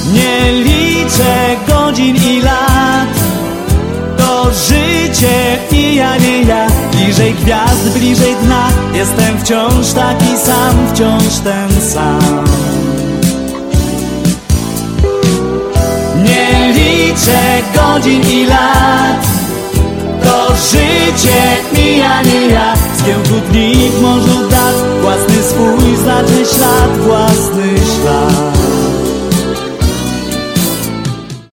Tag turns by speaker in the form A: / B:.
A: Nie liczę godzin i lat, to życie i ja nie ja. Bliżej gwiazd, bliżej dna, jestem wciąż taki sam, wciąż ten sam. Nie liczę godzin i lat, to życie mija, nie ja. Zgiełku dni w morzu dat, własny swój znaczy ślad.